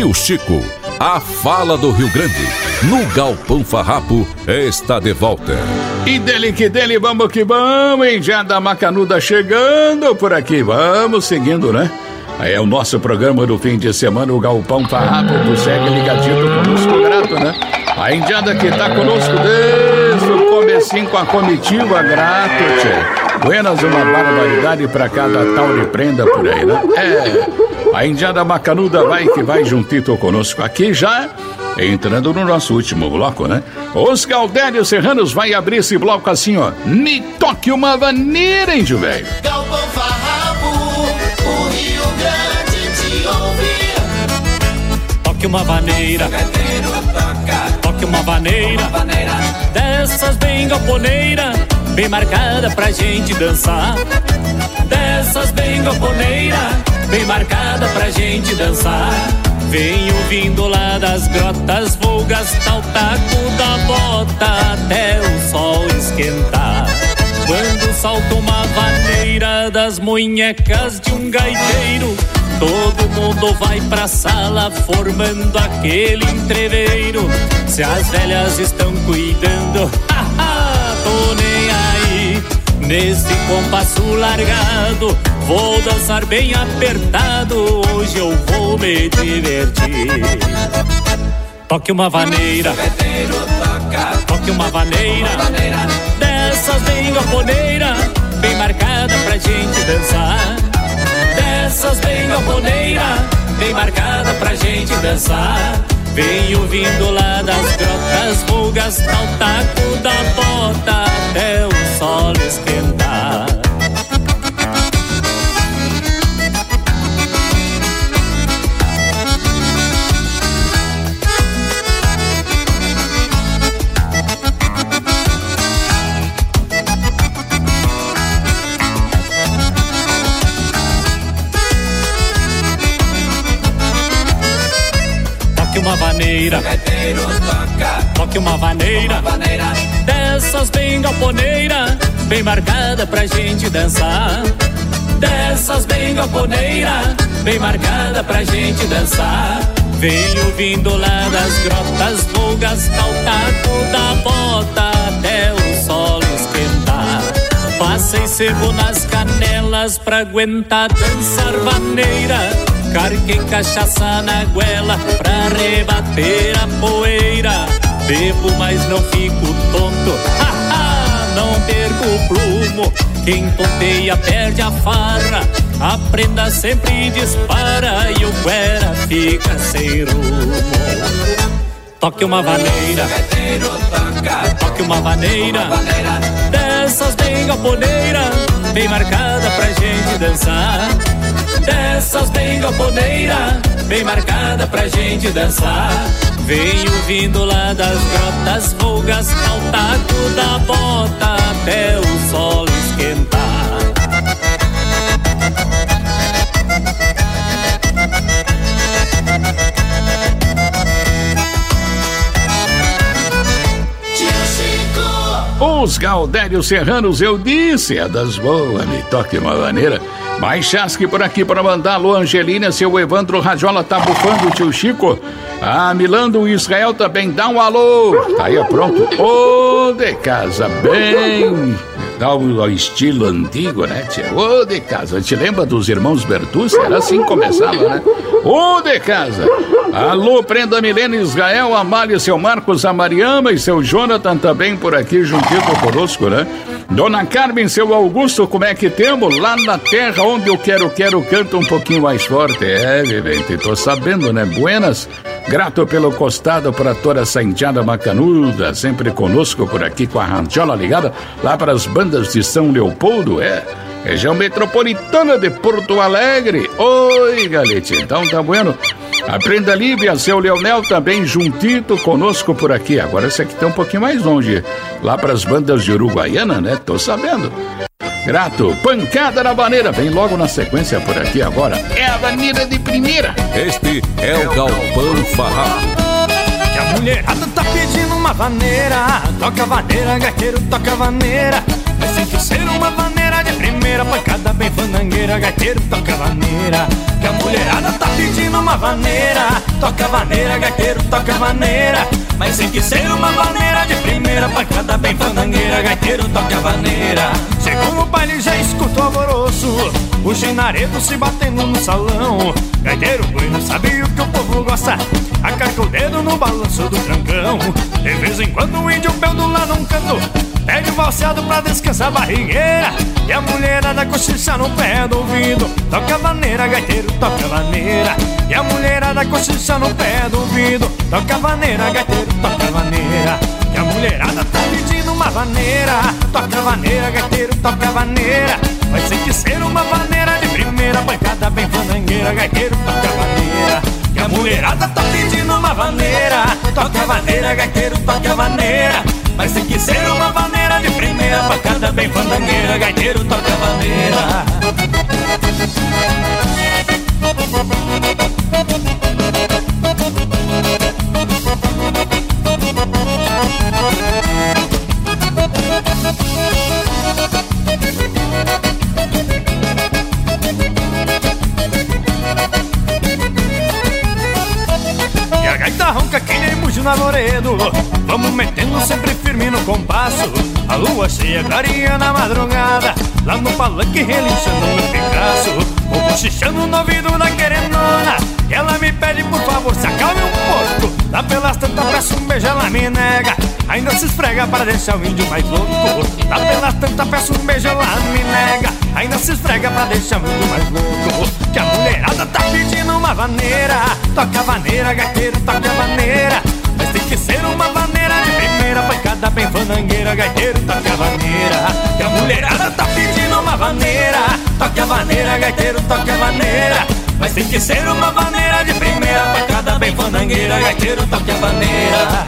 Tio Chico, a fala do Rio Grande, no Galpão Farrapo, está de volta. E dele que dele, vamos que vamos, hein? Já da Macanuda chegando por aqui, vamos seguindo, né? Aí é o nosso programa do fim de semana, o Galpão Farrapo, tu segue ligadinho conosco, grato, né? A indiada que tá conosco desde o comecinho com a comitiva, grato, tchê. Buenas, uma barbaridade pra cada tal de prenda por aí, né? A indiada Macanuda vai que vai juntito conosco aqui já, entrando no nosso último bloco, né? Os Gaudérios Serranos vai abrir esse bloco assim, ó. Me toque uma vaneira, índio velho. Galpão Farrapo, o Rio Grande te ouvir. Toque uma vaneira, toque uma vaneira, dessas bem galponeira, bem marcada pra gente dançar. Dessas bem galponeira, bem marcada pra gente dançar. Vem ouvindo lá das grotas, vou gastar o taco da bota até o sol esquentar. Quando salta uma vaneira das munhecas de um gaiteiro, todo mundo vai pra sala formando aquele entreveiro. Se as velhas estão cuidando, tô nem aí. Nesse compasso largado, vou dançar bem apertado, hoje eu vou me divertir. Toque uma vaneira, toque uma vaneira, dessas bem galponeira, bem marcada pra gente dançar. Dessas bem galponeira, bem marcada pra gente dançar. Vem ouvindo lá das grotas, vou gastar o taco da bota até o sol esquentar. Uma vaneira, toque uma vaneira, dessas bem galponeira, bem marcada pra gente dançar. Dessas bem galponeira, bem marcada pra gente dançar. Vem ouvindo lá das grotas, vou gastar o taco da bota até o sol esquentar. Passei sebo nas canelas pra aguentar dançar vaneira. Carquei cachaça na goela pra rebater a poeira. Bebo, mas não fico tonto, não perco o plumo. Quem tonteia perde a farra, a prenda sempre dispara e o guera fica sem rumo. Toque uma vaneira, toque uma vaneira, dessas bem galponeira, bem marcada pra gente dançar. Dessas bem galponeira, bem marcada pra gente dançar. Vem ouvindo lá das grotas, vou gastar o taco da bota até o sol esquentar. Os Gaudérios Serranos, eu disse, é das boas, me toque uma vaneira. Mais chasque por aqui para mandar. Alô, Angelina, seu Evandro Rajola tá bufando o tio Chico. Milando o Israel também, dá um alô. Tá aí, pronto. Ô, de casa, bem... Dá o estilo antigo, né, tia? Ô, de casa. Te lembra dos irmãos Bertucci? Era assim que começava, né? Ô, de casa. Alô, Prenda Milena, Israel, Amália, seu Marcos, a Mariama e seu Jonathan também por aqui juntinho conosco, né? Dona Carmen, seu Augusto, como é que temos? Lá na terra onde eu quero, canta um pouquinho mais forte. Vivente, tô sabendo, né? Buenas, grato pelo costado para toda essa indiada macanuda, sempre conosco por aqui com a ranchola ligada lá para as bandas de São Leopoldo, região metropolitana de Porto Alegre. Oi, galete, então tá bueno. A Prenda Lívia, seu Leonel também juntito conosco por aqui. Agora esse aqui tá um pouquinho mais longe, lá para as bandas de Uruguaiana, né? Tô sabendo. Grato, pancada na vaneira, vem logo na sequência por aqui agora. É a vaneira de primeira. Este é o Galpão Farrapo. Que a mulherada tá pedindo uma vaneira. Toca vaneira, gaiteiro, toca vaneira. Mas tem que ser uma vaneira de primeira. Pancada bem fandangueira, gaiteiro, toca vaneira. Que a mulherada tá pedindo uma vaneira. toca vaneira, gaiteiro toca vaneira, mas tem que ser uma vaneira de primeira, pancada bem fandangueira, gaiteiro toca vaneira. Chegou no baile, já escutou o alvoroço, o chinaredo se batendo no salão. Gaiteiro não sabe o que o povo gosta, acarca o dedo no balanço do trancão. De vez em quando o índio pelo lá num canto pede o valseado pra descansar a barrigueira, e a mulherada cochicha no pé do ouvido. Toca vaneira, gaiteiro toca vaneira, e a mulherada cochicha no pé do ouvido. Toca vaneira, gaiteiro toca vaneira, e a mulherada tá pedindo uma vaneira. Toca vaneira, gaiteiro toca vaneira, mas tem que ser uma vaneira de primeira, pancada bem fandangueira, gaiteiro toca vaneira. E a mulherada tá pedindo uma vaneira. Toca vaneira, gaiteiro toca vaneira, mas tem que ser uma vaneira de primeira, pancada bem fandangueira, gaiteiro toca vaneira. E a gaita ronca que nem mujo na Loredo, vamos metendo sempre firme no compasso. A lua cheia clareia na madrugada, lá no palanque relinchando no Picasso. Vou cochichando no ouvido da querendona, e ela me pede por favor se acalme um pouco. Lá pelas tantas peço um beijo, ela me nega, ainda se esfrega para deixar o índio mais louco. Lá pelas tantas peço um beijo, ela me nega, ainda se esfrega para deixar o índio mais louco. Que a mulherada tá pedindo uma vaneira. Toca vaneira, gaiteiro toca vaneira, mas tem que ser uma vaneira de primeira, pancada bem fandangueira, gaiteiro toca vaneira. Que a mulherada tá pedindo uma vaneira. Toca vaneira, gaiteiro toca vaneira, mas tem que ser uma vaneira de primeira, pancada bem fandangueira, gaiteiro toca vaneira.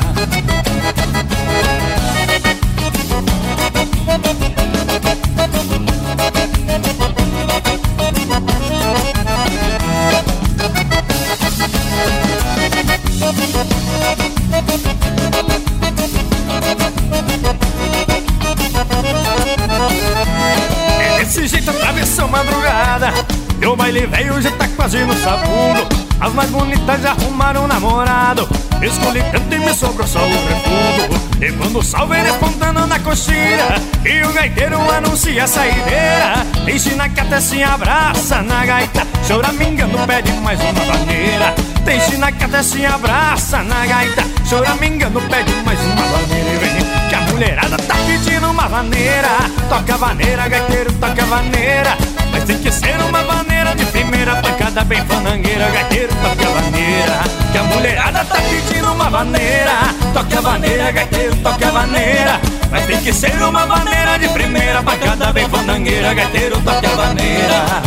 É desse jeito atravessou madrugada, e o baile velho já tá quase no sabugo. As mais bonitas já arrumaram um namorado, escolhi tanto e me sobrou só o refugo. E quando o sol vem despontando na coxilha, e o gaiteiro anuncia a saideira, tem china que até se abraça na gaita, choramingando pede mais uma vaneira. Tem china que até se abraça na gaita, choramingando pede mais uma vaneira. E vem que a mulherada tá pedindo uma vaneira. Toca vaneira, gaiteiro toca vaneira, mas tem que ser uma vaneira de primeira, pancada bem fandangueira, gaiteiro toca vaneira. Que a mulherada tá pedindo uma vaneira. Toca vaneira, gaiteiro toca vaneira, mas tem que ser uma vaneira de primeira, pancada bem fandangueira, gaiteiro toca vaneira.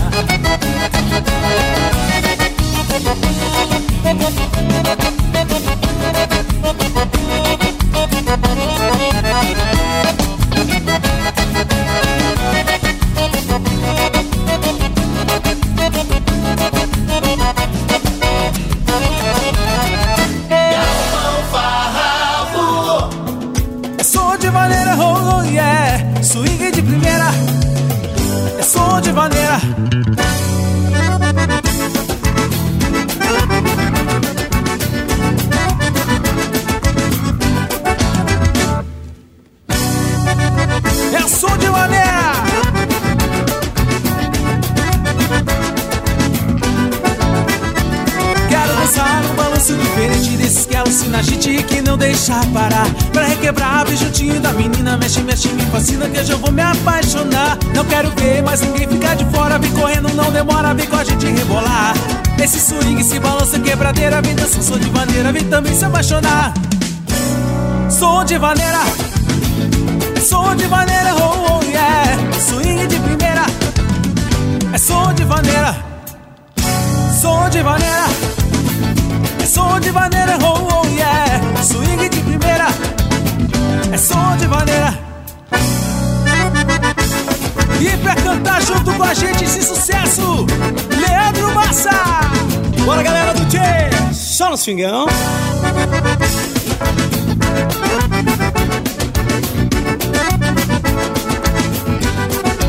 É som de vaneira, oh, oh yeah, swing de primeira. É som de vaneira. É som de vaneira. Quero dançar um balanço diferente desses que alucina a gente e que não deixa parar. Pra requebrar bem juntinho da menina, mexe, mexe, me fascina que hoje eu vou me apaixonar. Não quero ver mais ninguém ficar de fora, vem correndo, não demora, vem com a gente rebolar. Nesse swing se balança quebradeira, vem dançar som de vaneira, vem também se apaixonar. Som de vaneira, som de vaneira, oh, oh yeah, swing de primeira. É som de vaneira, som de vaneira. É som de vaneira, oh, oh yeah, swing de primeira. É som de vaneira. E pra cantar junto com a gente esse sucesso, Leandro Massa. Bora galera do Tchê, só no swingão.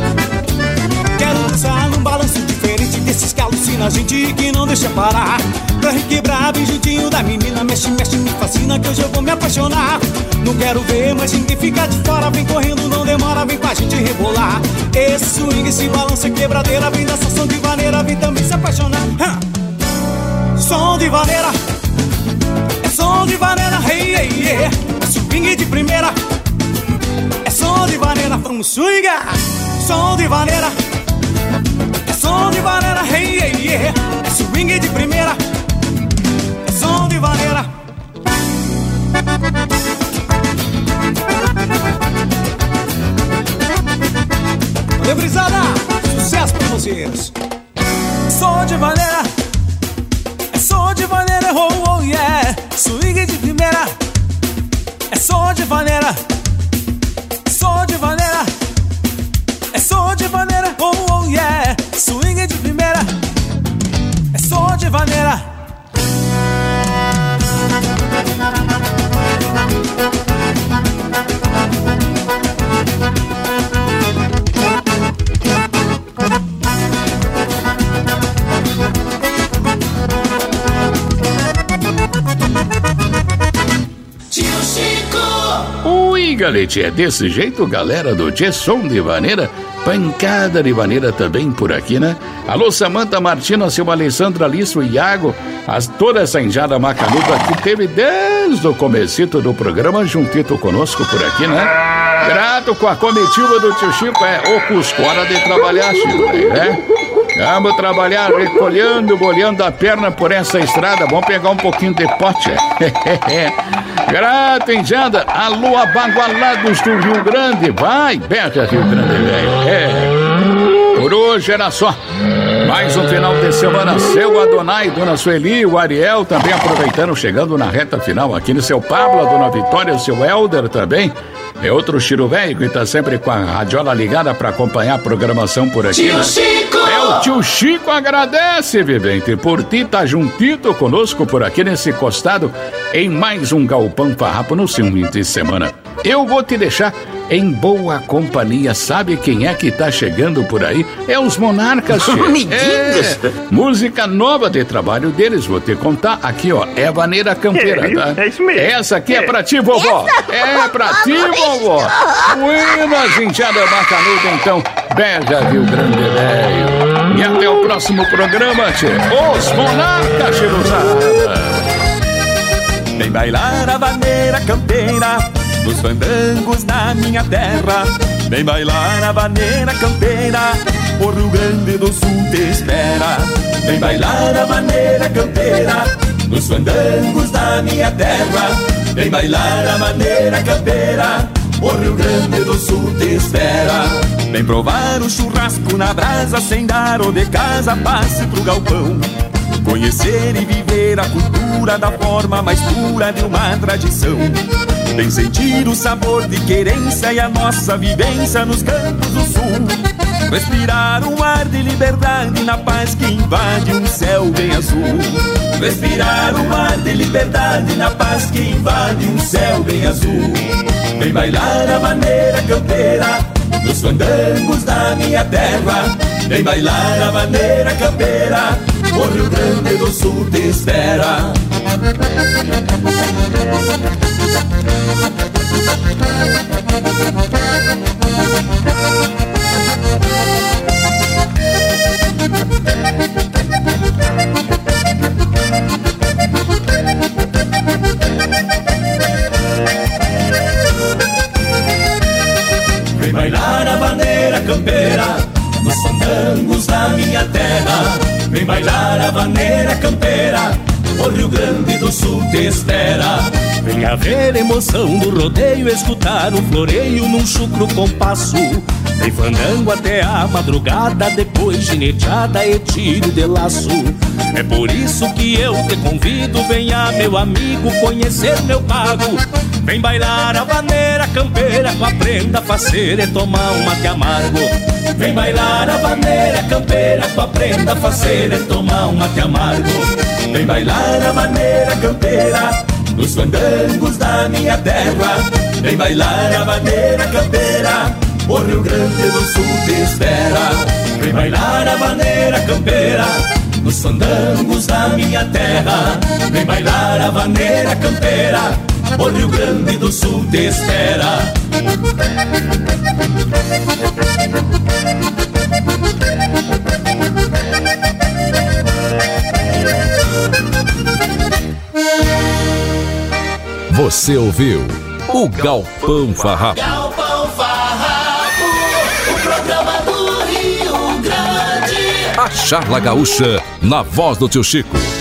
Quero dançar num balanço diferente desses que alucina a gente e que não deixa parar. Pra requebrar bem juntinho da menina. Mexe, mexe, me fascina que hoje eu vou me apaixonar. Não quero ver mais ninguém ficar de fora. Vem correndo, não demora, vem com a gente rebolar. Esse swing, esse balanço é quebradeira. Vem dança som de vaneira, vem também se apaixonar. Som de vaneira, é som de vaneira, hey, hey, yeah. É swing de primeira, é som de vaneira, vamos swingar. Som de vaneira, é som de vaneira, hey, hey, yeah. É swing de primeira, é som de vaneira. Valeu, brisada, sucesso pra vocês. Som de vaneira, é som de vaneira, oh, oh, yeah. Swing de primeira, é som de vaneira. Som de vaneira, é som de vaneira, oh, oh, yeah. Swing de primeira, é som de vaneira. Ui, galete, é desse jeito, galera do Tchê, som de vaneira, pancada de vaneira também por aqui, né? Alô, Samanta Martina, seu Alessandro Alice, Iago, toda essa enjada macanuda que teve desde o comecito do programa, juntito conosco por aqui, né? Grato com a comitiva do tio Chico, o Cuscora de trabalhar, Chico, né? Vamos trabalhar recolhendo, bolhando a perna por essa estrada. Vamos pegar um pouquinho de pote. Grato, enjada. Alô, Abagualados do Rio Grande. Vai, berra, Rio Grande, velho. Por hoje era só. Mais um final de semana. Seu Adonai, Dona Sueli, o Ariel também aproveitando, chegando na reta final aqui no seu Pablo, a Dona Vitória, o seu Helder também. É outro Chiro Velho que tá sempre com a radiola ligada pra acompanhar a programação por aqui. Tio Chico! O tio Chico agradece, vivente, por ti tá juntito conosco por aqui nesse costado em mais um Galpão Farrapo no fim de semana. Eu vou te deixar em boa companhia. Sabe quem é que tá chegando por aí? É os Monarcas, música nova de trabalho deles, vou te contar aqui, ó. É Vaneira Campeira, tá? É isso mesmo. Essa aqui é pra ti, vovó. É pra ti, vovó. Buenas, enxada macanuda, então. Beijo, Rio Grande, velho. E até o próximo programa, tchê. Os Monarcas, chiruzada. Vem bailar a vaneira campeira dos fandangos da minha terra. Vem bailar a vaneira campeira, o Rio Grande do Sul te espera. Vem bailar a vaneira campeira dos fandangos da minha terra. Vem bailar a vaneira campeira, o Rio Grande do Sul te espera. Vem provar o churrasco na brasa, sem dar o de casa, passe pro galpão. Conhecer e viver a cultura da forma mais pura de uma tradição. Vem sentir o sabor de querência e a nossa vivência nos campos do sul. Respirar um ar de liberdade na paz que invade um céu bem azul. Respirar um ar de liberdade na paz que invade um céu bem azul. Vem bailar a vaneira campeira nos fandangos da minha terra. Vem bailar a vaneira campeira, o Rio Grande do Sul te espera. Vem bailar a vaneira campeira nos fandangos da minha terra. Vem bailar a vaneira campeira, o Rio Grande do Sul te espera. Venha ver a emoção do rodeio, escutar o floreio num chucro compasso. Vem fandango até a madrugada, depois gineteada e tiro de laço. É por isso que eu te convido, venha meu amigo conhecer meu pago. Vem bailar a vaneira campeira com a prenda faceira e tomar um mate amargo. Vem bailar a vaneira campeira com a prenda faceira e tomar um mate amargo. Vem bailar a vaneira campeira nos fandangos da minha terra. Vem bailar a vaneira campeira, o Rio Grande do Sul te espera. Vem bailar a vaneira campeira nos fandangos da minha terra. Vem bailar a vaneira campeira, o Rio Grande do Sul te espera. Você ouviu o Galpão Farrapo. Galpão Farrapo, o programa do Rio Grande. A charla gaúcha na voz do tio Chico.